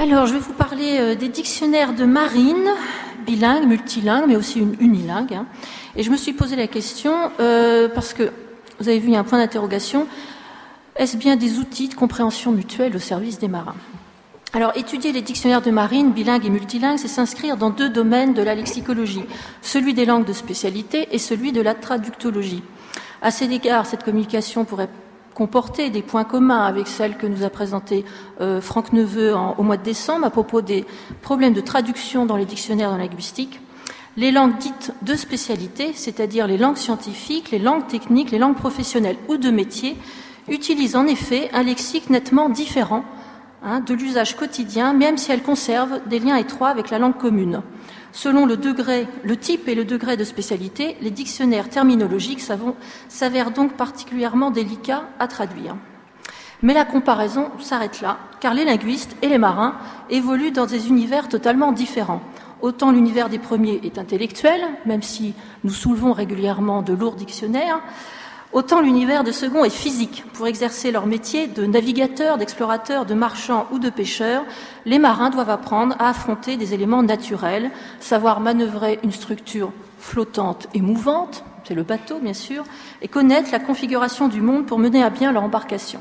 Alors, je vais vous parler des dictionnaires de marine, bilingues, multilingues, mais aussi unilingues. Et je me suis posé la question, parce que, vous avez vu, il y a un point d'interrogation, est-ce bien des outils de compréhension mutuelle au service des marins ? Alors, étudier les dictionnaires de marine, bilingues et multilingues, c'est s'inscrire dans deux domaines de la lexicologie, celui des langues de spécialité et celui de la traductologie. À cet égard, cette communication pourrait comporter des points communs avec celle que nous a présentée Franck Neveu au mois de décembre à propos des problèmes de traduction dans les dictionnaires en linguistique. Les langues dites de spécialité, c'est-à-dire les langues scientifiques, les langues techniques, les langues professionnelles ou de métier, utilisent en effet un lexique nettement différent de l'usage quotidien, même si elles conservent des liens étroits avec la langue commune. Selon le type et le degré de spécialité, les dictionnaires terminologiques s'avèrent donc particulièrement délicats à traduire. Mais la comparaison s'arrête là, car les linguistes et les marins évoluent dans des univers totalement différents. Autant l'univers des premiers est intellectuel, même si nous soulevons régulièrement de lourds dictionnaires, autant l'univers de second est physique. Pour exercer leur métier de navigateur, d'explorateur, de marchand ou de pêcheur, les marins doivent apprendre à affronter des éléments naturels, savoir manœuvrer une structure flottante et mouvante, c'est le bateau bien sûr, et connaître la configuration du monde pour mener à bien leur embarcation.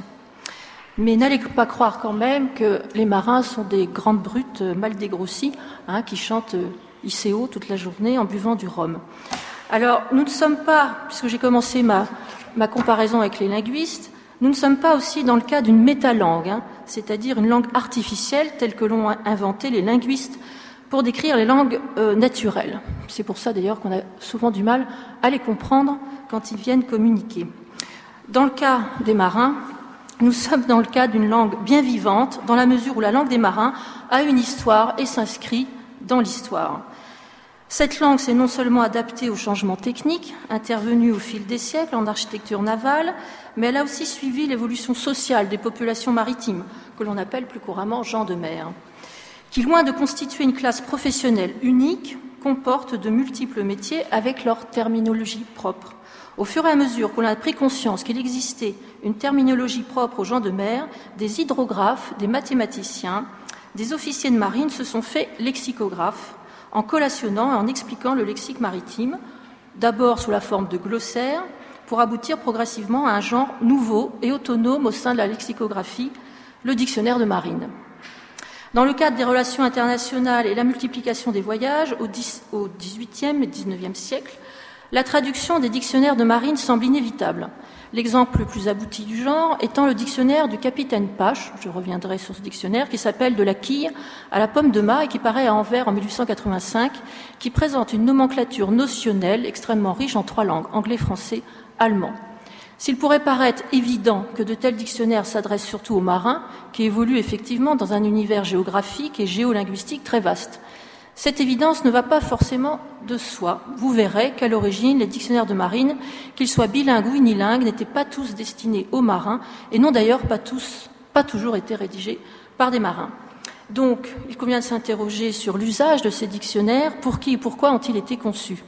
Mais n'allez pas croire quand même que les marins sont des grandes brutes mal dégrossies, qui chantent ICO toute la journée en buvant du rhum. Alors, nous ne sommes pas, puisque j'ai commencé ma comparaison avec les linguistes, nous ne sommes pas aussi dans le cas d'une métalangue, c'est-à-dire une langue artificielle telle que l'ont inventée les linguistes pour décrire les langues naturelles. C'est pour ça d'ailleurs qu'on a souvent du mal à les comprendre quand ils viennent communiquer. Dans le cas des marins, nous sommes dans le cas d'une langue bien vivante, dans la mesure où la langue des marins a une histoire et s'inscrit dans l'histoire. Cette langue s'est non seulement adaptée aux changements techniques intervenus au fil des siècles en architecture navale, mais elle a aussi suivi l'évolution sociale des populations maritimes, que l'on appelle plus couramment gens de mer, qui, loin de constituer une classe professionnelle unique, comportent de multiples métiers avec leur terminologie propre. Au fur et à mesure qu'on a pris conscience qu'il existait une terminologie propre aux gens de mer, des hydrographes, des mathématiciens, des officiers de marine se sont faits lexicographes, en collationnant et en expliquant le lexique maritime, d'abord sous la forme de glossaire, pour aboutir progressivement à un genre nouveau et autonome au sein de la lexicographie, le dictionnaire de marine. Dans le cadre des relations internationales et la multiplication des voyages au XVIIIe et XIXe siècle, la traduction des dictionnaires de marine semble inévitable. L'exemple le plus abouti du genre étant le dictionnaire du capitaine Pache, je reviendrai sur ce dictionnaire, qui s'appelle « De la quille à la pomme de mât » et qui paraît à Anvers en 1885, qui présente une nomenclature notionnelle extrêmement riche en 3 langues, anglais, français, allemand. S'il pourrait paraître évident que de tels dictionnaires s'adressent surtout aux marins, qui évoluent effectivement dans un univers géographique et géolinguistique très vaste, cette évidence ne va pas forcément de soi. Vous verrez qu'à l'origine, les dictionnaires de marine, qu'ils soient bilingues ou unilingues, n'étaient pas tous destinés aux marins et n'ont d'ailleurs pas toujours été rédigés par des marins. Donc, il convient de s'interroger sur l'usage de ces dictionnaires, pour qui et pourquoi ont-ils été conçus.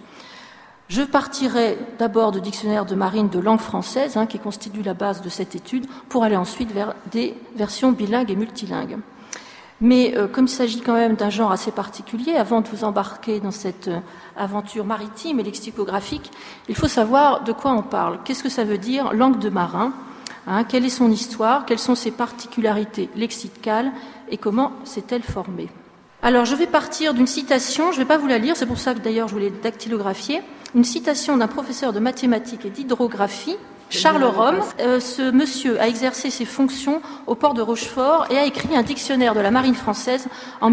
Je partirai d'abord de dictionnaires de marine de langue française, qui constituent la base de cette étude, pour aller ensuite vers des versions bilingues et multilingues. Mais comme il s'agit quand même d'un genre assez particulier, avant de vous embarquer dans cette aventure maritime et lexicographique, il faut savoir de quoi on parle. Qu'est-ce que ça veut dire langue de marin ? Quelle est son histoire ? Quelles sont ses particularités lexicales ? Et comment s'est-elle formée ? Alors, je vais partir d'une citation, je ne vais pas vous la lire, c'est pour ça que d'ailleurs je voulais dactylographier, une citation d'un professeur de mathématiques et d'hydrographie, Charles Rome. Ce monsieur a exercé ses fonctions au port de Rochefort et a écrit un dictionnaire de la marine française en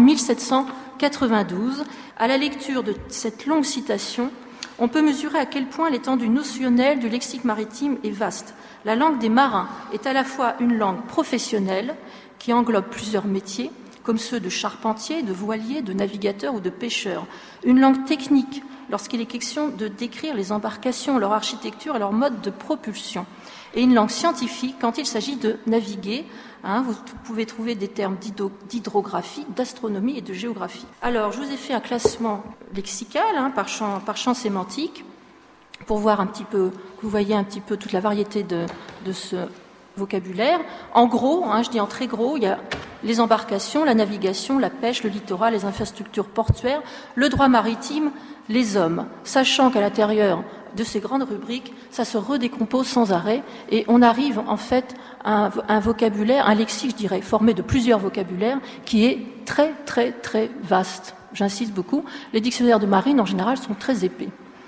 1792. À la lecture de cette longue citation, on peut mesurer à quel point l'étendue notionnelle du lexique maritime est vaste. La langue des marins est à la fois une langue professionnelle qui englobe plusieurs métiers, comme ceux de charpentier, de voilier, de navigateur ou de pêcheur. Une langue technique, lorsqu'il est question de décrire les embarcations, leur architecture et leur mode de propulsion. Et une langue scientifique quand il s'agit de naviguer. Vous pouvez trouver des termes d'hydrographie, d'astronomie et de géographie. Alors, je vous ai fait un classement lexical par champ sémantique pour voir un petit peu, que vous voyez un petit peu toute la variété de ce vocabulaire. En gros, je dis en très gros, il les embarcations, la navigation, la pêche, le littoral, les infrastructures portuaires, le droit maritime, les hommes, sachant qu'à l'intérieur de ces grandes rubriques, ça se redécompose sans arrêt et on arrive en fait à un vocabulaire, un lexique, je dirais, formé de plusieurs vocabulaires qui est très, très, très vaste. J'insiste beaucoup. Les dictionnaires de marine, en général, sont très épais.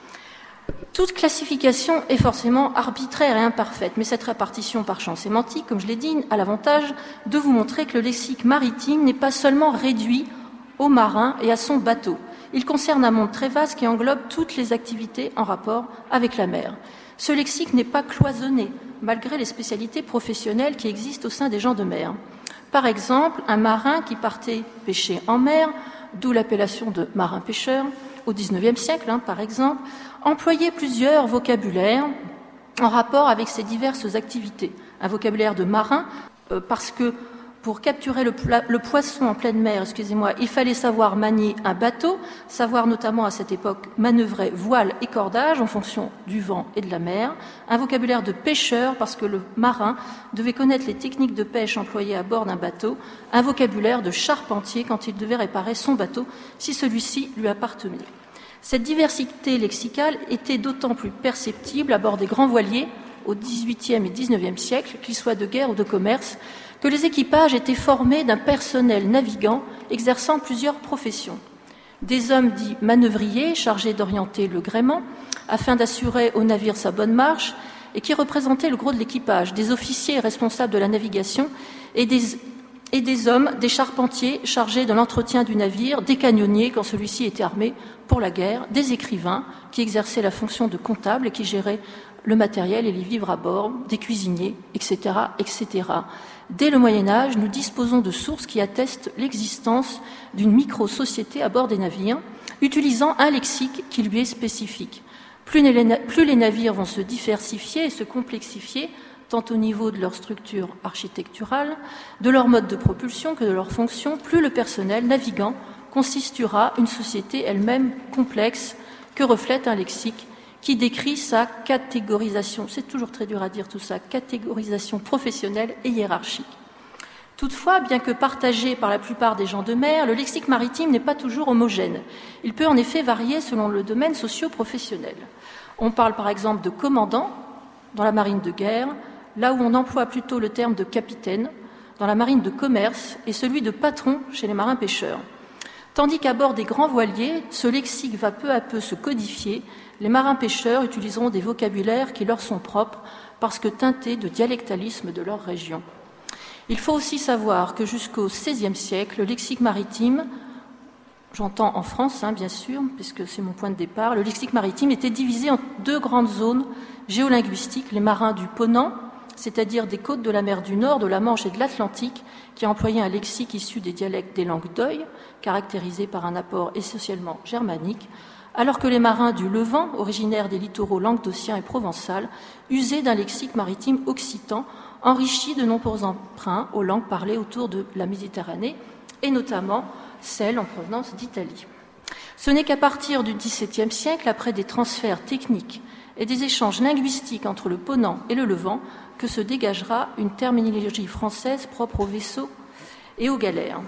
Toute classification est forcément arbitraire et imparfaite, mais cette répartition par champ sémantique, comme je l'ai dit, a l'avantage de vous montrer que le lexique maritime n'est pas seulement réduit au marin et à son bateau. Il concerne un monde très vaste qui englobe toutes les activités en rapport avec la mer. Ce lexique n'est pas cloisonné, malgré les spécialités professionnelles qui existent au sein des gens de mer. Par exemple, un marin qui partait pêcher en mer, d'où l'appellation de marin-pêcheur, au XIXe siècle, par exemple, employait plusieurs vocabulaires en rapport avec ces diverses activités. Un vocabulaire de marin, parce que pour capturer le poisson en pleine mer, il fallait savoir manier un bateau, savoir notamment à cette époque manœuvrer voile et cordage en fonction du vent et de la mer. Un vocabulaire de pêcheur, parce que le marin devait connaître les techniques de pêche employées à bord d'un bateau. Un vocabulaire de charpentier quand il devait réparer son bateau si celui-ci lui appartenait. Cette diversité lexicale était d'autant plus perceptible à bord des grands voiliers au XVIIIe et XIXe siècle, qu'ils soient de guerre ou de commerce, que les équipages étaient formés d'un personnel navigant exerçant plusieurs professions. Des hommes dits manœuvriers chargés d'orienter le gréement afin d'assurer au navire sa bonne marche et qui représentaient le gros de l'équipage, des officiers responsables de la navigation et des hommes, des charpentiers chargés de l'entretien du navire, des canonniers quand celui-ci était armé pour la guerre, des écrivains qui exerçaient la fonction de comptable et qui géraient le matériel et les vivres à bord, des cuisiniers, etc., etc. Dès le Moyen-Âge, nous disposons de sources qui attestent l'existence d'une micro-société à bord des navires, utilisant un lexique qui lui est spécifique. Plus les navires vont se diversifier et se complexifier, tant au niveau de leur structure architecturale, de leur mode de propulsion que de leur fonction, plus le personnel navigant constituera une société elle-même complexe que reflète un lexique qui décrit sa catégorisation, c'est toujours très dur à dire tout ça, catégorisation professionnelle et hiérarchique. Toutefois, bien que partagé par la plupart des gens de mer, le lexique maritime n'est pas toujours homogène. Il peut en effet varier selon le domaine socio-professionnel. On parle par exemple de commandant dans la marine de guerre, là où on emploie plutôt le terme de capitaine dans la marine de commerce et celui de patron chez les marins-pêcheurs. Tandis qu'à bord des grands voiliers, ce lexique va peu à peu se codifier. Les marins-pêcheurs utiliseront des vocabulaires qui leur sont propres parce que teintés de dialectalisme de leur région. Il faut aussi savoir que jusqu'au XVIe siècle, le lexique maritime, j'entends en France, bien sûr, puisque c'est mon point de départ, le lexique maritime était divisé en deux grandes zones géolinguistiques, les marins du Ponant, c'est-à-dire des côtes de la mer du Nord, de la Manche et de l'Atlantique, qui employaient un lexique issu des dialectes des langues d'Oïl, caractérisé par un apport essentiellement germanique, alors que les marins du Levant, originaires des littoraux languedociens et provençal, usaient d'un lexique maritime occitan, enrichi de nombreux emprunts aux langues parlées autour de la Méditerranée, et notamment celles en provenance d'Italie. Ce n'est qu'à partir du XVIIe siècle, après des transferts techniques et des échanges linguistiques entre le Ponant et le Levant, que se dégagera une terminologie française propre aux vaisseaux et aux galères.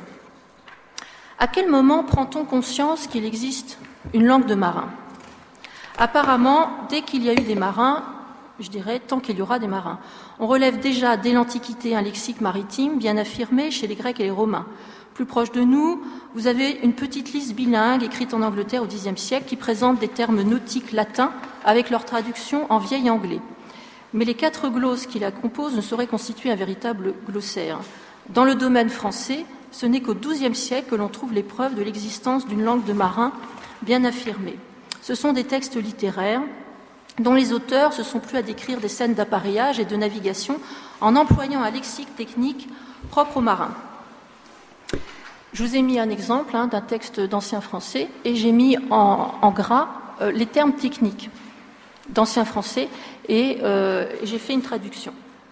À quel moment prend-on conscience qu'il existe une langue de marin ? Apparemment, dès qu'il y a eu des marins, je dirais tant qu'il y aura des marins. On relève déjà dès l'Antiquité un lexique maritime bien affirmé chez les Grecs et les Romains. Plus proche de nous, vous avez une petite liste bilingue écrite en Angleterre au Xe siècle qui présente des termes nautiques latins avec leur traduction en vieil anglais. Mais les 4 glosses qui la composent ne sauraient constituer un véritable glossaire. Dans le domaine français, ce n'est qu'au XIIe siècle que l'on trouve les preuves de l'existence d'une langue de marin bien affirmée. Ce sont des textes littéraires dont les auteurs se sont plu à décrire des scènes d'appareillage et de navigation en employant un lexique technique propre aux marins. Je vous ai mis un exemple d'un texte d'ancien français et j'ai mis en gras les termes techniques d'ancien français et j'ai fait une traduction.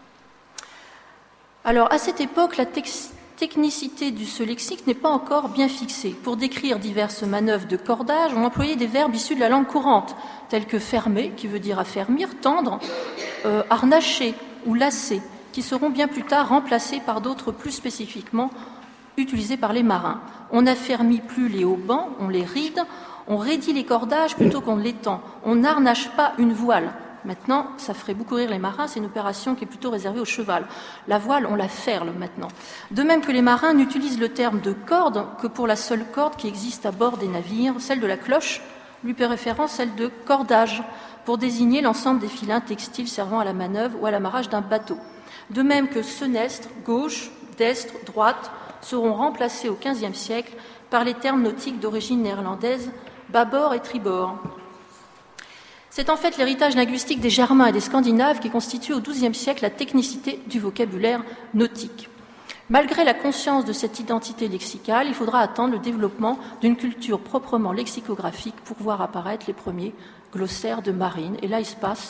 Alors, à cette époque, la technicité de ce lexique n'est pas encore bien fixée. Pour décrire diverses manœuvres de cordage, on employait des verbes issus de la langue courante, tels que fermer, qui veut dire affermir, tendre, harnacher ou lasser, qui seront bien plus tard remplacés par d'autres plus spécifiquement utilisés par les marins. On n'affermit plus les haubans, on les ride, on raidit les cordages plutôt qu'on ne les tend. On n'harnache pas une voile. Maintenant, ça ferait beaucoup rire les marins, c'est une opération qui est plutôt réservée au cheval. La voile, on la ferle maintenant. De même que les marins n'utilisent le terme de corde que pour la seule corde qui existe à bord des navires, celle de la cloche, lui préférant celle de cordage, pour désigner l'ensemble des filins textiles servant à la manœuvre ou à l'amarrage d'un bateau. De même que senestre, gauche, destre, droite seront remplacés au XVe siècle par les termes nautiques d'origine néerlandaise, bâbord et tribord. C'est en fait l'héritage linguistique des Germains et des Scandinaves qui constitue au XIIe siècle la technicité du vocabulaire nautique. Malgré la conscience de cette identité lexicale, il faudra attendre le développement d'une culture proprement lexicographique pour voir apparaître les premiers glossaires de marine. Et là, il se passe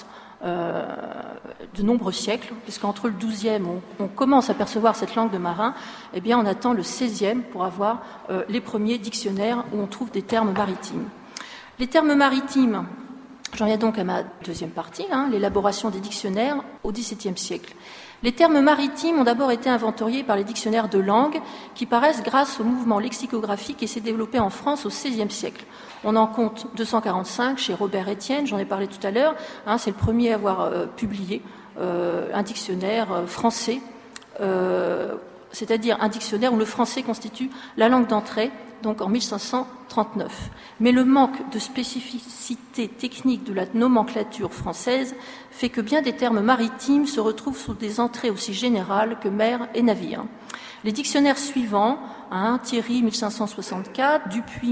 de nombreux siècles, puisqu'entre le XIIe, on commence à percevoir cette langue de marin, eh bien, on attend le XVIe pour avoir les premiers dictionnaires où on trouve des termes maritimes. Les termes maritimes, j'en viens donc à ma deuxième partie, l'élaboration des dictionnaires au XVIIe siècle. Les termes maritimes ont d'abord été inventoriés par les dictionnaires de langue qui paraissent grâce au mouvement lexicographique qui s'est développé en France au XVIe siècle. On en compte 245 chez Robert Estienne, j'en ai parlé tout à l'heure, c'est le premier à avoir publié un dictionnaire français, c'est-à-dire un dictionnaire où le français constitue la langue d'entrée, donc en 1539. Mais le manque de spécificité technique de la nomenclature française fait que bien des termes maritimes se retrouvent sous des entrées aussi générales que mer et navire. Les dictionnaires suivants, Thierry 1564, Dupuis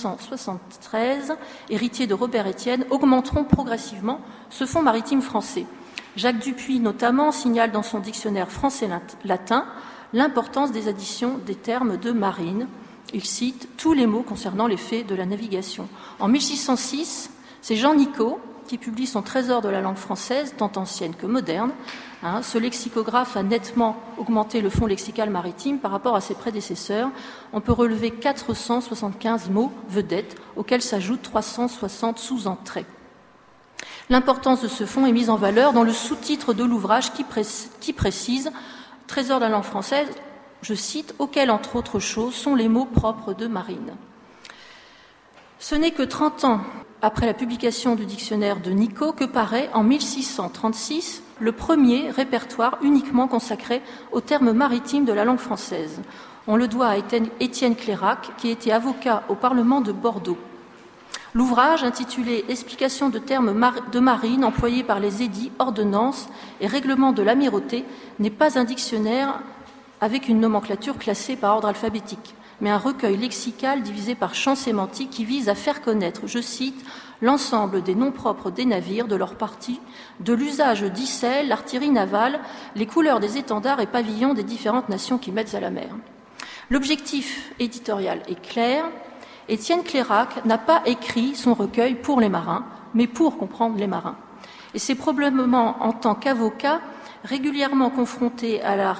1573, héritier de Robert Estienne, augmenteront progressivement ce fonds maritime français. Jacques Dupuis, notamment, signale dans son dictionnaire français-latin l'importance des additions des termes de marine. Il cite tous les mots concernant les faits de la navigation. En 1606, c'est Jean Nicot qui publie son Trésor de la langue française, tant ancienne que moderne. Ce lexicographe a nettement augmenté le fonds lexical maritime par rapport à ses prédécesseurs. On peut relever 475 mots vedettes, auxquels s'ajoutent 360 sous-entrées. L'importance de ce fonds est mise en valeur dans le sous-titre de l'ouvrage qui précise « Trésor de la langue française », je cite, « auxquels, entre autres choses, sont les mots propres de marine ». Ce n'est que 30 ans après la publication du dictionnaire de Nicot que paraît, en 1636, le premier répertoire uniquement consacré aux termes maritimes de la langue française. On le doit à Étienne Clairac, qui était avocat au Parlement de Bordeaux. L'ouvrage, intitulé « Explication de termes de marine employés par les édits, ordonnances et règlements de l'amirauté » n'est pas un dictionnaire avec une nomenclature classée par ordre alphabétique, mais un recueil lexical divisé par champs sémantiques qui vise à faire connaître, je cite, l'ensemble des noms propres des navires, de leurs parties, de l'usage d'icelles, l'artillerie navale, les couleurs des étendards et pavillons des différentes nations qui mettent à la mer. L'objectif éditorial est clair. Étienne Clairac n'a pas écrit son recueil pour les marins, mais pour comprendre les marins. Et c'est probablement en tant qu'avocat régulièrement confronté à la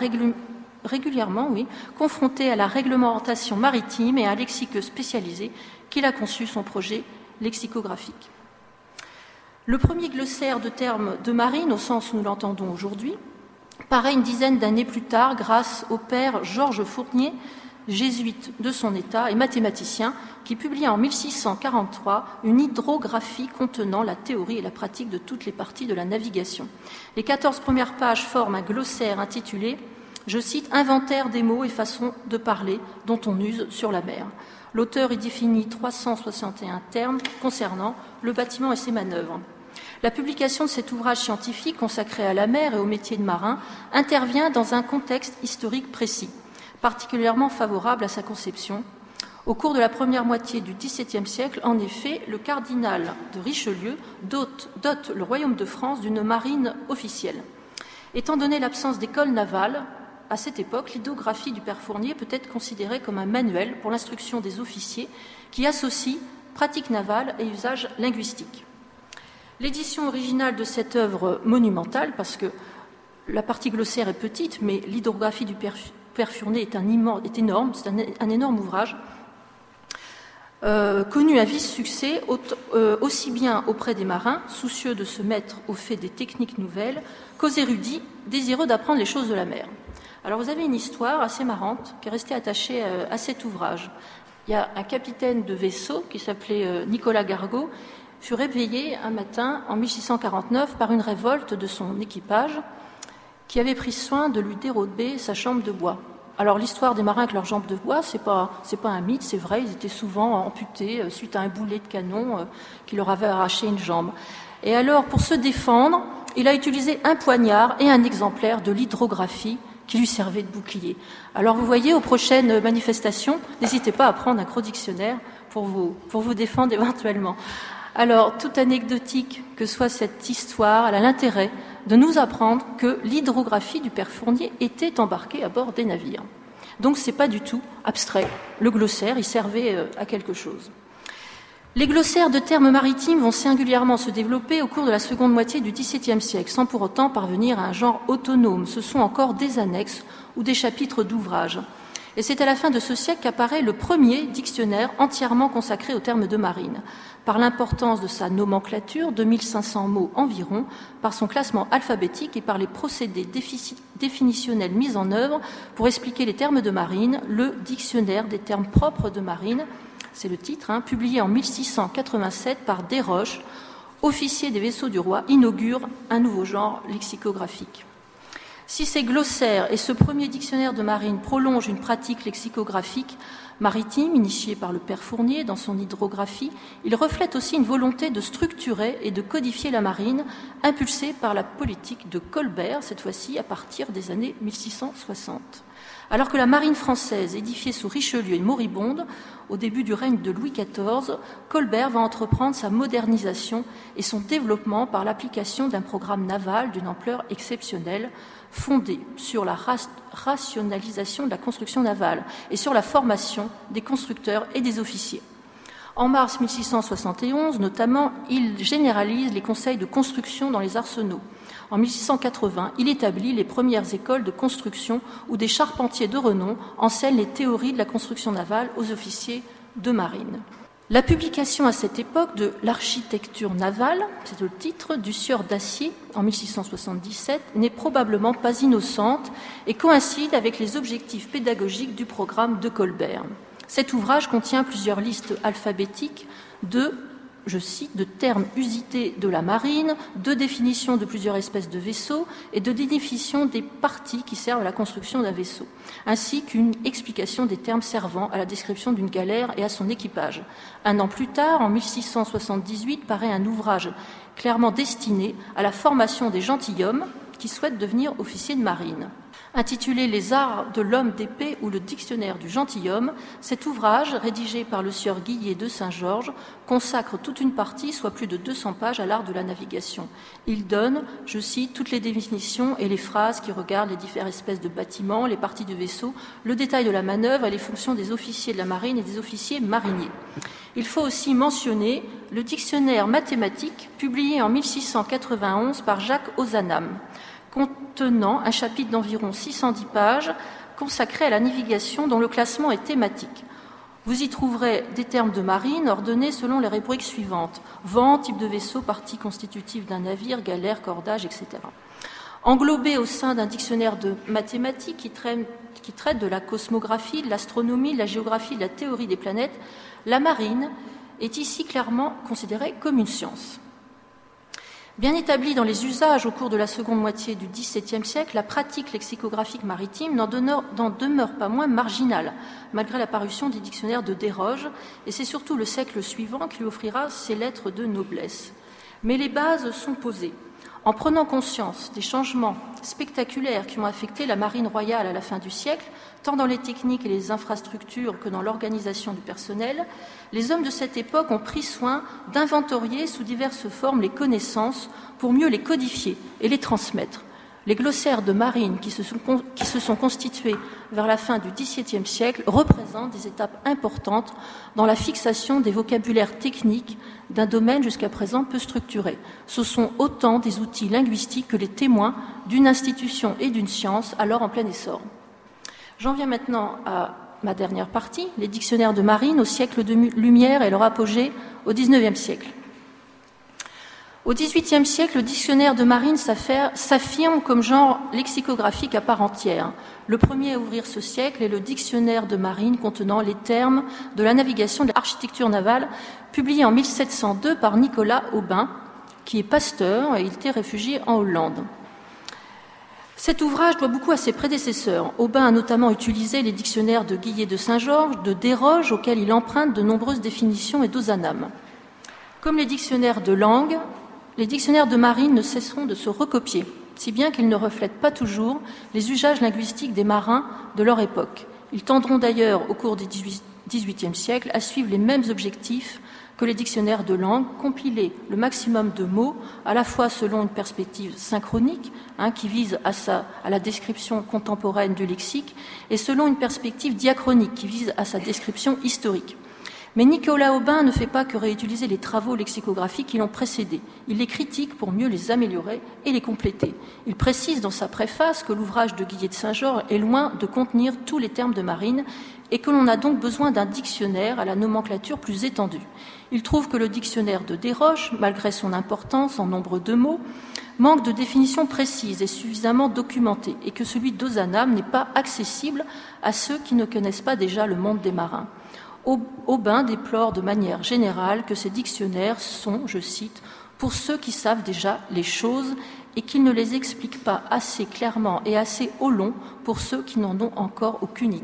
réglementation maritime et à un lexique spécialisé qu'il a conçu son projet lexicographique. Le premier glossaire de termes de marine, au sens où nous l'entendons aujourd'hui, paraît une dizaine d'années plus tard grâce au père Georges Fournier, jésuite de son état et mathématicien, qui publia en 1643 une hydrographie contenant la théorie et la pratique de toutes les parties de la navigation. Les 14 premières pages forment un glossaire intitulé, je cite, « Inventaire des mots et façons de parler dont on use sur la mer ». L'auteur y définit 361 termes concernant le bâtiment et ses manœuvres. La publication de cet ouvrage scientifique consacré à la mer et au métier de marin intervient dans un contexte historique précis, particulièrement favorable à sa conception. Au cours de la première moitié du XVIIe siècle, en effet, le cardinal de Richelieu dote le royaume de France d'une marine officielle. Étant donné l'absence d'école navale, à cette époque, l'hydrographie du père Fournier peut être considérée comme un manuel pour l'instruction des officiers qui associe pratique navale et usage linguistique. L'édition originale de cette œuvre monumentale, parce que la partie glossaire est petite, mais l'hydrographie du père Fournier est énorme, c'est un énorme ouvrage, connu à vive succès aussi bien auprès des marins, soucieux de se mettre au fait des techniques nouvelles, qu'aux érudits, désireux d'apprendre les choses de la mer. Alors vous avez une histoire assez marrante qui est restée attachée à cet ouvrage. Il y a un capitaine de vaisseau qui s'appelait Nicolas Gargaud, fut réveillé un matin en 1649 par une révolte de son équipage qui avait pris soin de lui dérober sa jambe de bois. Alors l'histoire des marins avec leurs jambes de bois, c'est pas un mythe, c'est vrai, ils étaient souvent amputés suite à un boulet de canon qui leur avait arraché une jambe. Et alors pour se défendre, il a utilisé un poignard et un exemplaire de l'hydrographie qui lui servait de bouclier. Alors vous voyez, aux prochaines manifestations, n'hésitez pas à prendre un gros dictionnaire pour vous défendre éventuellement. Alors, tout anecdotique que soit cette histoire, elle a l'intérêt de nous apprendre que l'hydrographie du père Fournier était embarquée à bord des navires. Donc c'est pas du tout abstrait. Le glossaire, il servait à quelque chose. Les glossaires de termes maritimes vont singulièrement se développer au cours de la seconde moitié du XVIIe siècle, sans pour autant parvenir à un genre autonome. Ce sont encore des annexes ou des chapitres d'ouvrages. Et c'est à la fin de ce siècle qu'apparaît le premier dictionnaire entièrement consacré aux termes de marine, par l'importance de sa nomenclature, 2500 mots environ, par son classement alphabétique et par les procédés définitionnels mis en œuvre pour expliquer les termes de marine, le dictionnaire des termes propres de marine, c'est le titre, publié en 1687 par Desroches, officier des vaisseaux du roi, inaugure un nouveau genre lexicographique. Si ces glossaires et ce premier dictionnaire de marine prolongent une pratique lexicographique maritime initiée par le père Fournier dans son hydrographie, ils reflètent aussi une volonté de structurer et de codifier la marine, impulsée par la politique de Colbert, cette fois-ci à partir des années 1660. Alors que la marine française, édifiée sous Richelieu et moribonde, au début du règne de Louis XIV, Colbert va entreprendre sa modernisation et son développement par l'application d'un programme naval d'une ampleur exceptionnelle, fondé sur la rationalisation de la construction navale et sur la formation des constructeurs et des officiers. En mars 1671, notamment, il généralise les conseils de construction dans les arsenaux. En 1680, il établit les premières écoles de construction où des charpentiers de renom enseignent les théories de la construction navale aux officiers de marine. La publication à cette époque de l'architecture navale, c'est le titre, du sieur d'acier en 1677, n'est probablement pas innocente et coïncide avec les objectifs pédagogiques du programme de Colbert. Cet ouvrage contient plusieurs listes alphabétiques de, je cite, de termes usités de la marine, de définitions de plusieurs espèces de vaisseaux et de définition des parties qui servent à la construction d'un vaisseau, ainsi qu'une explication des termes servant à la description d'une galère et à son équipage. Un an plus tard, en 1678, paraît un ouvrage clairement destiné à la formation des gentilshommes qui souhaitent devenir officiers de marine. Intitulé « Les arts de l'homme d'épée » ou « Le dictionnaire du gentilhomme », cet ouvrage, rédigé par le sieur Guillet de Saint-Georges, consacre toute une partie, soit plus de 200 pages, à l'art de la navigation. Il donne, je cite, toutes les définitions et les phrases qui regardent les différentes espèces de bâtiments, les parties du vaisseau, le détail de la manœuvre et les fonctions des officiers de la marine et des officiers mariniers. Il faut aussi mentionner le dictionnaire mathématique publié en 1691 par Jacques Ozanam, contenant un chapitre d'environ 610 pages consacré à la navigation dont le classement est thématique. Vous y trouverez des termes de marine ordonnés selon les rubriques suivantes: vent, type de vaisseau, partie constitutive d'un navire, galère, cordage, etc. Englobé au sein d'un dictionnaire de mathématiques qui traite de la cosmographie, de l'astronomie, de la géographie, de la théorie des planètes, la marine est ici clairement considérée comme une science. Bien établie dans les usages au cours de la seconde moitié du XVIIe siècle, la pratique lexicographique maritime n'en demeure pas moins marginale, malgré l'apparition des dictionnaires de Desroches, et c'est surtout le siècle suivant qui lui offrira ses lettres de noblesse. Mais les bases sont posées. En prenant conscience des changements spectaculaires qui ont affecté la marine royale à la fin du siècle, tant dans les techniques et les infrastructures que dans l'organisation du personnel, les hommes de cette époque ont pris soin d'inventorier sous diverses formes les connaissances pour mieux les codifier et les transmettre. Les glossaires de marine qui se sont constitués vers la fin du XVIIe siècle représentent des étapes importantes dans la fixation des vocabulaires techniques d'un domaine jusqu'à présent peu structuré. Ce sont autant des outils linguistiques que les témoins d'une institution et d'une science alors en plein essor. J'en viens maintenant à ma dernière partie, les dictionnaires de marine au siècle de Lumière et leur apogée au XIXe siècle. Au XVIIIe siècle, le dictionnaire de marine s'affirme comme genre lexicographique à part entière. Le premier à ouvrir ce siècle est le dictionnaire de marine contenant les termes de la navigation et de l'architecture navale, publié en 1702 par Nicolas Aubin, qui est pasteur et il était réfugié en Hollande. Cet ouvrage doit beaucoup à ses prédécesseurs. Aubin a notamment utilisé les dictionnaires de Guillet de Saint-Georges, de Desroges, auxquels il emprunte de nombreuses définitions et d'osanames. Comme les dictionnaires de langue, les dictionnaires de marine ne cesseront de se recopier, si bien qu'ils ne reflètent pas toujours les usages linguistiques des marins de leur époque. Ils tendront d'ailleurs, au cours du XVIIIe siècle, à suivre les mêmes objectifs que les dictionnaires de langue, compiler le maximum de mots, à la fois selon une perspective synchronique, qui vise à la description contemporaine du lexique, et selon une perspective diachronique, qui vise à sa description historique. Mais Nicolas Aubin ne fait pas que réutiliser les travaux lexicographiques qui l'ont précédé. Il les critique pour mieux les améliorer et les compléter. Il précise dans sa préface que l'ouvrage de Guillet de Saint-Georges est loin de contenir tous les termes de marine et que l'on a donc besoin d'un dictionnaire à la nomenclature plus étendue. Il trouve que le dictionnaire de Desroches, malgré son importance en nombre de mots, manque de définitions précises et suffisamment documentées, et que celui d'Ozanam n'est pas accessible à ceux qui ne connaissent pas déjà le monde des marins. Aubin déplore de manière générale que ces dictionnaires sont, je cite, « pour ceux qui savent déjà les choses et qu'ils ne les expliquent pas assez clairement et assez au long pour ceux qui n'en ont encore aucune idée ».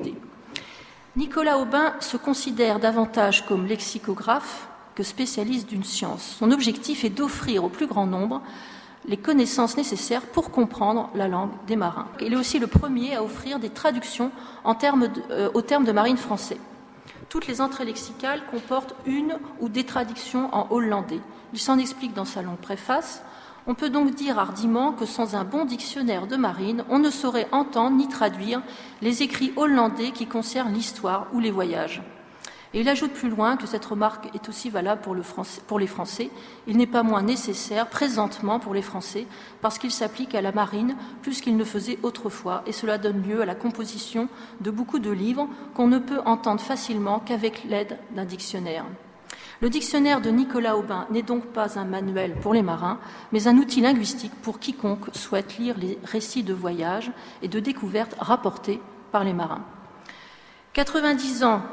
Nicolas Aubin se considère davantage comme lexicographe que spécialiste d'une science. Son objectif est d'offrir au plus grand nombre les connaissances nécessaires pour comprendre la langue des marins. Il est aussi le premier à offrir des traductions aux termes de marine français. Toutes les entrées lexicales comportent une ou des traductions en hollandais. Il s'en explique dans sa longue préface. On peut donc dire hardiment que sans un bon dictionnaire de marine, on ne saurait entendre ni traduire les écrits hollandais qui concernent l'histoire ou les voyages. Et il ajoute plus loin que cette remarque est aussi valable pour les Français. Il n'est pas moins nécessaire présentement pour les Français parce qu'il s'applique à la marine plus qu'il ne faisait autrefois et cela donne lieu à la composition de beaucoup de livres qu'on ne peut entendre facilement qu'avec l'aide d'un dictionnaire. Le dictionnaire de Nicolas Aubin n'est donc pas un manuel pour les marins, mais un outil linguistique pour quiconque souhaite lire les récits de voyages et de découvertes rapportés par les marins. 90 ans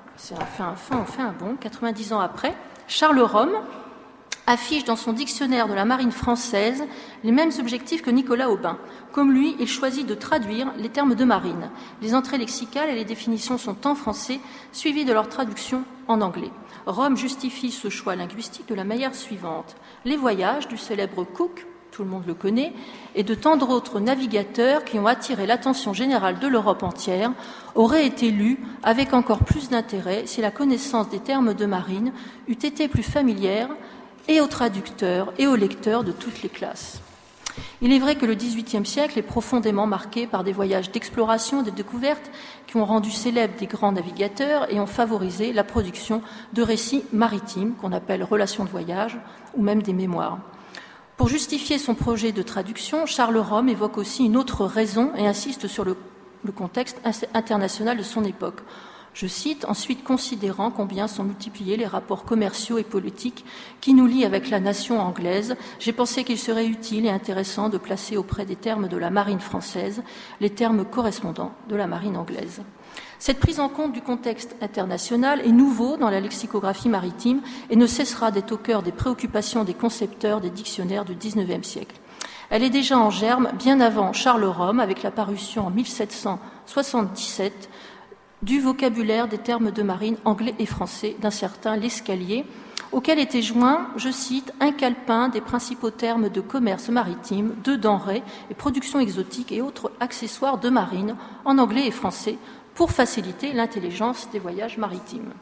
après, Charles Rome affiche dans son dictionnaire de la marine française les mêmes objectifs que Nicolas Aubin. Comme lui, il choisit de traduire les termes de marine. Les entrées lexicales et les définitions sont en français, suivies de leur traduction en anglais. Rome justifie ce choix linguistique de la manière suivante. Les voyages du célèbre Cook, tout le monde le connaît, et de tant d'autres navigateurs qui ont attiré l'attention générale de l'Europe entière, auraient été lus avec encore plus d'intérêt si la connaissance des termes de marine eût été plus familière et aux traducteurs et aux lecteurs de toutes les classes. Il est vrai que le XVIIIe siècle est profondément marqué par des voyages d'exploration et de découverte qui ont rendu célèbres des grands navigateurs et ont favorisé la production de récits maritimes qu'on appelle relations de voyage ou même des mémoires. Pour justifier son projet de traduction, Charles Rome évoque aussi une autre raison et insiste sur le contexte international de son époque. Je cite, « Ensuite, considérant combien sont multipliés les rapports commerciaux et politiques qui nous lient avec la nation anglaise, j'ai pensé qu'il serait utile et intéressant de placer auprès des termes de la marine française les termes correspondants de la marine anglaise. » Cette prise en compte du contexte international est nouveau dans la lexicographie maritime et ne cessera d'être au cœur des préoccupations des concepteurs des dictionnaires du XIXe siècle. Elle est déjà en germe bien avant Charles Rome, avec la parution en 1777 du vocabulaire des termes de marine anglais et français d'un certain Lescalier, auquel était joint, je cite, un calepin des principaux termes de commerce maritime, de denrées et production exotique et autres accessoires de marine en anglais et français pour faciliter l'intelligence des voyages maritimes.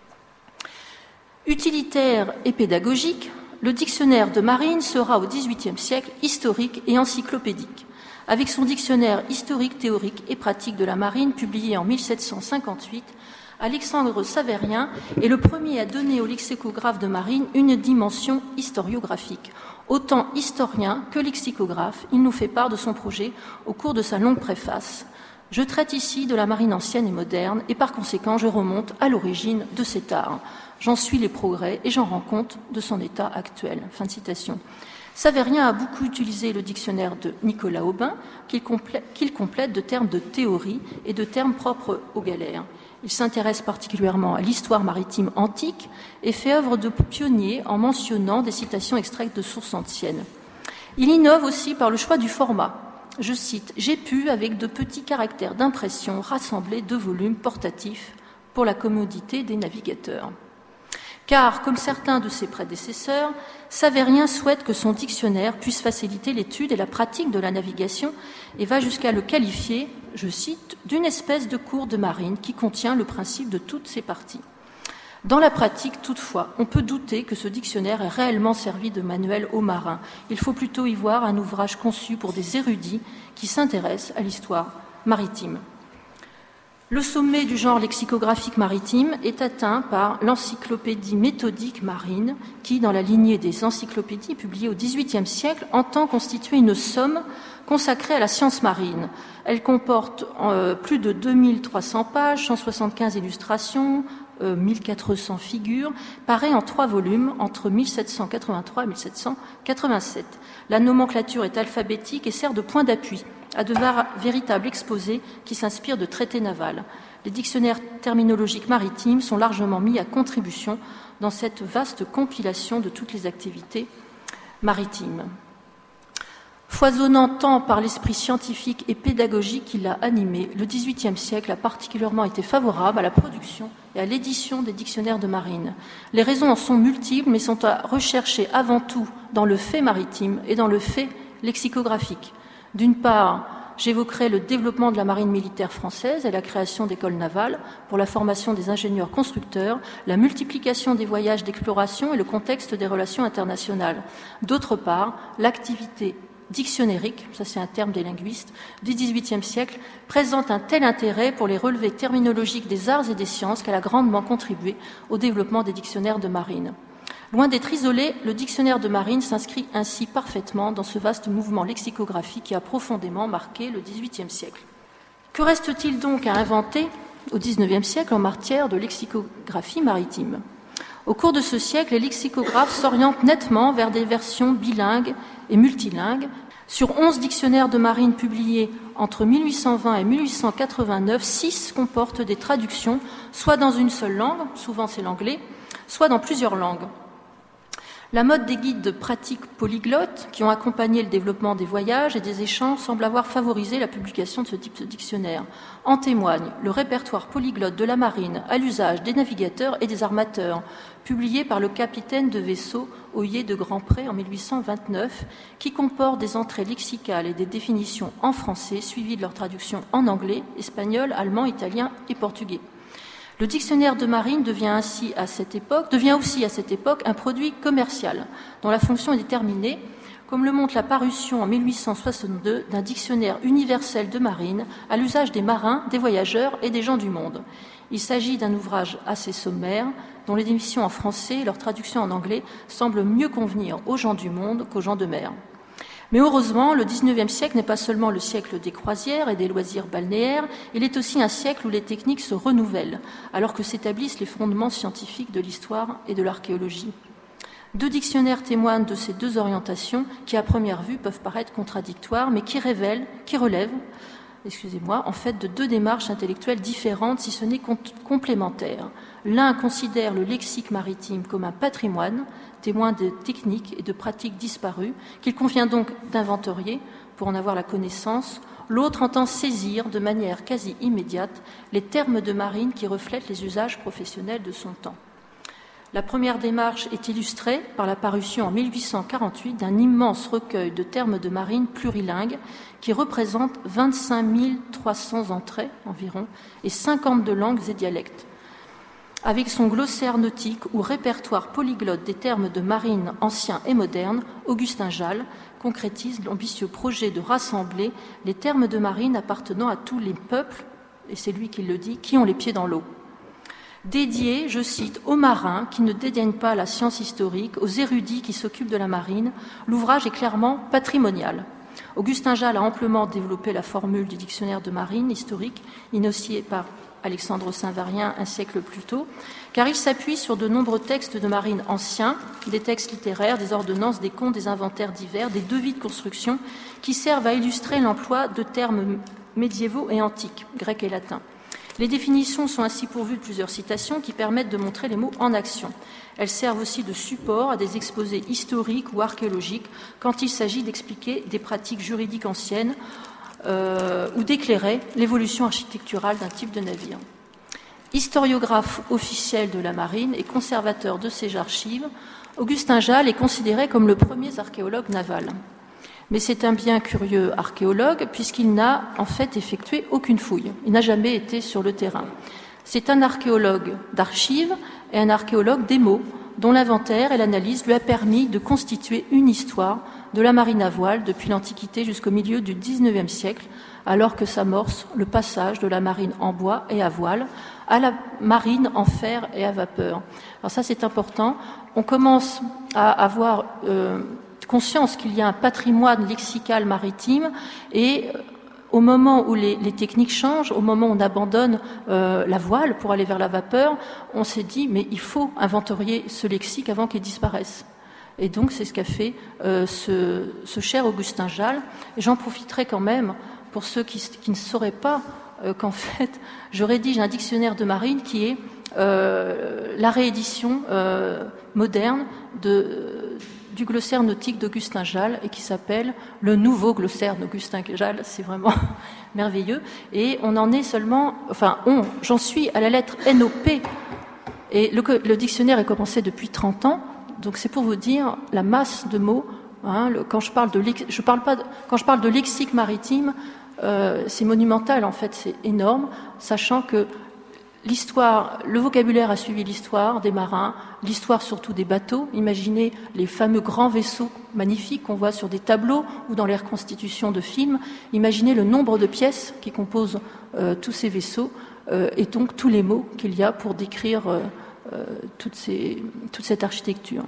Utilitaire et pédagogique, le dictionnaire de marine sera au XVIIIe siècle historique et encyclopédique. Avec son dictionnaire historique, théorique et pratique de la marine, publié en 1758, Alexandre Saverien est le premier à donner au lexicographe de marine une dimension historiographique. Autant historien que lexicographe, il nous fait part de son projet au cours de sa longue préface. Je traite ici de la marine ancienne et moderne, et par conséquent, je remonte à l'origine de cet art. J'en suis les progrès et j'en rends compte de son état actuel. » Fin de citation. Saverien a beaucoup utilisé le dictionnaire de Nicolas Aubin, qu'il complète de termes de théorie et de termes propres aux galères. Il s'intéresse particulièrement à l'histoire maritime antique et fait œuvre de pionnier en mentionnant des citations extraites de sources anciennes. Il innove aussi par le choix du format. Je cite « J'ai pu, avec de petits caractères d'impression, rassembler 2 volumes portatifs pour la commodité des navigateurs. » Car, comme certains de ses prédécesseurs, Saverien souhaite que son dictionnaire puisse faciliter l'étude et la pratique de la navigation et va jusqu'à le qualifier, je cite, « d'une espèce de cours de marine qui contient le principe de toutes ses parties ». Dans la pratique, toutefois, on peut douter que ce dictionnaire ait réellement servi de manuel aux marins. Il faut plutôt y voir un ouvrage conçu pour des érudits qui s'intéressent à l'histoire maritime. Le sommet du genre lexicographique maritime est atteint par l'encyclopédie méthodique marine qui, dans la lignée des encyclopédies publiées au XVIIIe siècle, entend constituer une somme consacrée à la science marine. Elle comporte plus de 2300 pages, 175 illustrations, 1400 figures, paraît en 3 volumes entre 1783 et 1787. La nomenclature est alphabétique et sert de point d'appui à de véritables exposés qui s'inspirent de traités navals. Les dictionnaires terminologiques maritimes sont largement mis à contribution dans cette vaste compilation de toutes les activités maritimes. Foisonnant tant par l'esprit scientifique et pédagogique qui l'a animé, le XVIIIe siècle a particulièrement été favorable à la production et à l'édition des dictionnaires de marine. Les raisons en sont multiples, mais sont à rechercher avant tout dans le fait maritime et dans le fait lexicographique. D'une part, j'évoquerai le développement de la marine militaire française et la création d'écoles navales pour la formation des ingénieurs constructeurs, la multiplication des voyages d'exploration et le contexte des relations internationales. D'autre part, l'activité dictionnérique, ça c'est un terme des linguistes, du XVIIIe siècle, présente un tel intérêt pour les relevés terminologiques des arts et des sciences qu'elle a grandement contribué au développement des dictionnaires de marine. Loin d'être isolé, le dictionnaire de marine s'inscrit ainsi parfaitement dans ce vaste mouvement lexicographique qui a profondément marqué le XVIIIe siècle. Que reste-t-il donc à inventer au XIXe siècle en matière de lexicographie maritime ? Au cours de ce siècle, les lexicographes s'orientent nettement vers des versions bilingues et multilingues. Sur 11 dictionnaires de marine publiés entre 1820 et 1889, 6 comportent des traductions, soit dans une seule langue, souvent c'est l'anglais, soit dans plusieurs langues. La mode des guides de pratique polyglottes qui ont accompagné le développement des voyages et des échanges semble avoir favorisé la publication de ce type de dictionnaire. En témoigne le répertoire polyglotte de la marine à l'usage des navigateurs et des armateurs, publié par le capitaine de vaisseau Oyer de Grandpré en 1829, qui comporte des entrées lexicales et des définitions en français suivies de leur traduction en anglais, espagnol, allemand, italien et portugais. Le dictionnaire de marine devient aussi à cette époque un produit commercial dont la fonction est déterminée, comme le montre la parution en 1862 d'un dictionnaire universel de marine à l'usage des marins, des voyageurs et des gens du monde. Il s'agit d'un ouvrage assez sommaire dont les définitions en français et leur traduction en anglais semblent mieux convenir aux gens du monde qu'aux gens de mer. Mais heureusement, le XIXe siècle n'est pas seulement le siècle des croisières et des loisirs balnéaires, il est aussi un siècle où les techniques se renouvellent, alors que s'établissent les fondements scientifiques de l'histoire et de l'archéologie. 2 dictionnaires témoignent de ces 2 orientations qui, à première vue, peuvent paraître contradictoires, mais qui relèvent en fait, de 2 démarches intellectuelles différentes, si ce n'est complémentaires. L'un considère le lexique maritime comme un patrimoine, témoin de techniques et de pratiques disparues, qu'il convient donc d'inventorier pour en avoir la connaissance. L'autre entend saisir de manière quasi immédiate les termes de marine qui reflètent les usages professionnels de son temps. La première démarche est illustrée par la parution en 1848 d'un immense recueil de termes de marine plurilingues qui représente 25 300 entrées environ et 52 langues et dialectes. Avec son glossaire nautique ou répertoire polyglotte des termes de marine anciens et modernes, Augustin Jal concrétise l'ambitieux projet de rassembler les termes de marine appartenant à tous les peuples, et c'est lui qui le dit, qui ont les pieds dans l'eau. Dédié, je cite, aux marins qui ne dédaignent pas la science historique, aux érudits qui s'occupent de la marine, l'ouvrage est clairement patrimonial. Augustin Jal a amplement développé la formule du dictionnaire de marine historique, initié par Alexandre Saint-Varien un siècle plus tôt, car il s'appuie sur de nombreux textes de marine anciens, des textes littéraires, des ordonnances, des comptes, des inventaires divers, des devis de construction, qui servent à illustrer l'emploi de termes médiévaux et antiques, grecs et latins. Les définitions sont ainsi pourvues de plusieurs citations qui permettent de montrer les mots en action. Elles servent aussi de support à des exposés historiques ou archéologiques quand il s'agit d'expliquer des pratiques juridiques anciennes ou d'éclairer l'évolution architecturale d'un type de navire. Historiographe officiel de la marine et conservateur de ses archives, Augustin Jal est considéré comme le premier archéologue naval. Mais c'est un bien curieux archéologue puisqu'il n'a en fait effectué aucune fouille. Il n'a jamais été sur le terrain. C'est un archéologue d'archives et un archéologue des mots dont l'inventaire et l'analyse lui a permis de constituer une histoire de la marine à voile depuis l'Antiquité jusqu'au milieu du XIXe siècle, alors que s'amorce le passage de la marine en bois et à voile à la marine en fer et à vapeur. Alors ça, c'est important. On commence à avoir conscience qu'il y a un patrimoine lexical maritime et au moment où les techniques changent, au moment où on abandonne la voile pour aller vers la vapeur, on s'est dit mais il faut inventorier ce lexique avant qu'il disparaisse. Et donc c'est ce qu'a fait ce cher Augustin Jal. Et j'en profiterai quand même pour ceux qui ne sauraient pas qu'en fait je rédige un dictionnaire de marine qui est la réédition moderne du glossaire nautique d'Augustin Jal et qui s'appelle le nouveau glossaire d'Augustin Jal. C'est vraiment merveilleux. Et on en est seulement, j'en suis à la lettre NOP. Et le dictionnaire est commencé depuis 30 ans. Donc c'est pour vous dire la masse de mots. Quand je parle de lexique maritime, c'est monumental en fait, c'est énorme, sachant que l'histoire, le vocabulaire a suivi l'histoire des marins, l'histoire surtout des bateaux. Imaginez les fameux grands vaisseaux magnifiques qu'on voit sur des tableaux ou dans les reconstitutions de films. Imaginez le nombre de pièces qui composent tous ces vaisseaux et donc tous les mots qu'il y a pour décrire toute cette architecture.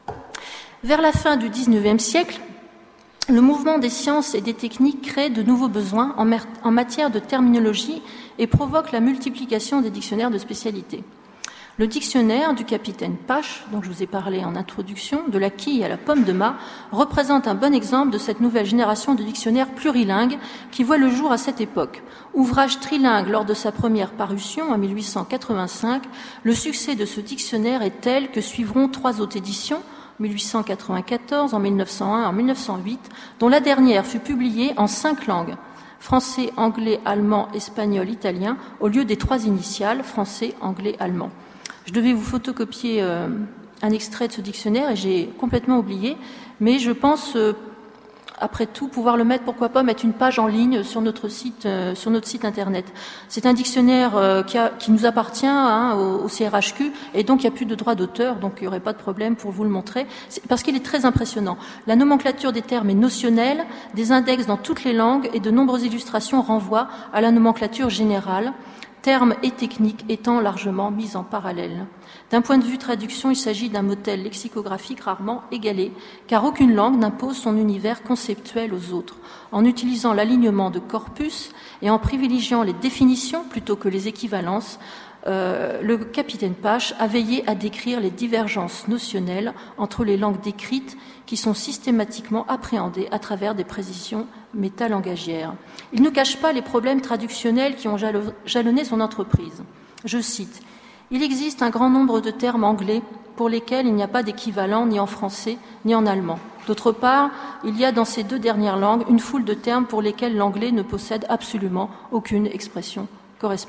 Vers la fin du XIXe siècle, le mouvement des sciences et des techniques crée de nouveaux besoins en matière de terminologie et provoque la multiplication des dictionnaires de spécialité. Le dictionnaire du capitaine Pache, dont je vous ai parlé en introduction, de la quille à la pomme de mât, représente un bon exemple de cette nouvelle génération de dictionnaires plurilingues qui voit le jour à cette époque. Ouvrage trilingue lors de sa première parution en 1885, le succès de ce dictionnaire est tel que suivront 3 autres éditions, 1894, en 1901, en 1908, dont la dernière fut publiée en 5 langues, français, anglais, allemand, espagnol, italien, au lieu des 3 initiales, français, anglais, allemand. Je devais vous photocopier un extrait de ce dictionnaire et j'ai complètement oublié, mais je pense, après tout, pouvoir le mettre, pourquoi pas mettre une page en ligne sur notre site internet. C'est un dictionnaire qui nous appartient au CRHQ et donc il n'y a plus de droit d'auteur, donc il n'y aurait pas de problème pour vous le montrer, parce qu'il est très impressionnant. La nomenclature des termes est notionnelle, des index dans toutes les langues et de nombreuses illustrations renvoient à la nomenclature générale, termes et techniques étant largement mis en parallèle. D'un point de vue traduction, il s'agit d'un modèle lexicographique rarement égalé, car aucune langue n'impose son univers conceptuel aux autres. En utilisant l'alignement de corpus et en privilégiant les définitions plutôt que les équivalences, le capitaine Pache a veillé à décrire les divergences notionnelles entre les langues décrites qui sont systématiquement appréhendées à travers des précisions métalangagières. Il ne cache pas les problèmes traductionnels qui ont jalonné son entreprise. Je cite « Il existe un grand nombre de termes anglais pour lesquels il n'y a pas d'équivalent ni en français ni en allemand. D'autre part, il y a dans ces 2 dernières langues une foule de termes pour lesquels l'anglais ne possède absolument aucune expression correspondante. »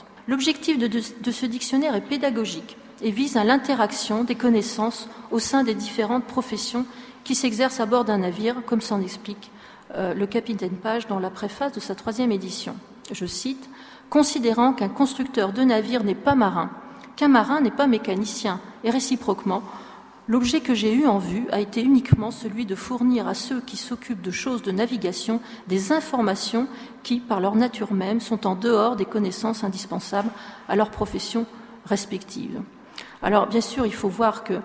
L'objectif de ce dictionnaire est pédagogique et vise à l'interaction des connaissances au sein des différentes professions qui s'exercent à bord d'un navire, comme s'en explique le capitaine Page dans la préface de sa 3e édition. Je cite « Considérant qu'un constructeur de navire n'est pas marin, qu'un marin n'est pas mécanicien, et réciproquement, l'objet que j'ai eu en vue a été uniquement celui de fournir à ceux qui s'occupent de choses de navigation des informations qui, par leur nature même, sont en dehors des connaissances indispensables à leur profession respective. » Alors, bien sûr, il faut voir que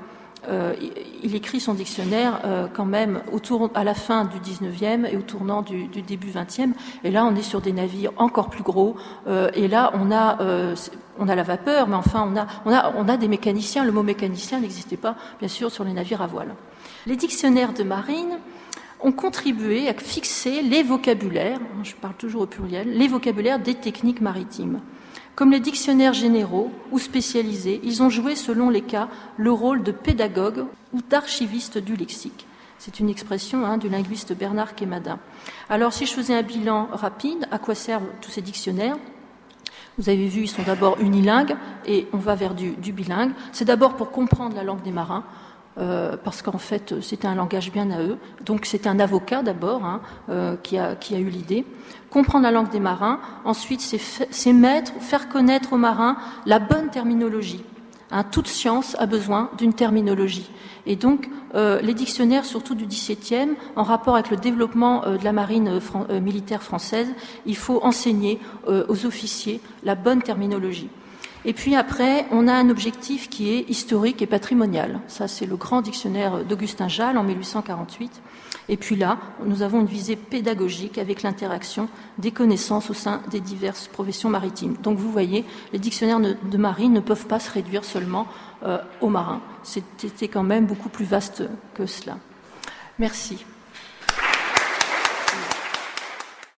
il écrit son dictionnaire quand même à la fin du 19e et au tournant du début 20e. Et là, on est sur des navires encore plus gros. Et là, on a la vapeur, mais enfin, on a des mécaniciens. Le mot mécanicien n'existait pas, bien sûr, sur les navires à voile. Les dictionnaires de marine ont contribué à fixer les vocabulaires, je parle toujours au pluriel, les vocabulaires des techniques maritimes. Comme les dictionnaires généraux ou spécialisés, ils ont joué, selon les cas, le rôle de pédagogue ou d'archiviste du lexique. C'est une expression du linguiste Bernard Quémadin. Alors, si je faisais un bilan rapide, à quoi servent tous ces dictionnaires ? Vous avez vu, ils sont d'abord unilingues et on va vers du bilingue. C'est d'abord pour comprendre la langue des marins, parce qu'en fait, c'était un langage bien à eux. Donc, c'est un avocat d'abord qui a eu l'idée. Comprendre la langue des marins. Ensuite, c'est faire connaître aux marins la bonne terminologie. Toute science a besoin d'une terminologie. Et donc, les dictionnaires, surtout du XVIIe, en rapport avec le développement de la marine militaire française, il faut enseigner aux officiers la bonne terminologie. Et puis après, on a un objectif qui est historique et patrimonial. Ça, c'est le grand dictionnaire d'Augustin Jal en 1848. Et puis là, nous avons une visée pédagogique avec l'interaction des connaissances au sein des diverses professions maritimes. Donc vous voyez, les dictionnaires de marine ne peuvent pas se réduire seulement aux marins. C'était quand même beaucoup plus vaste que cela. Merci.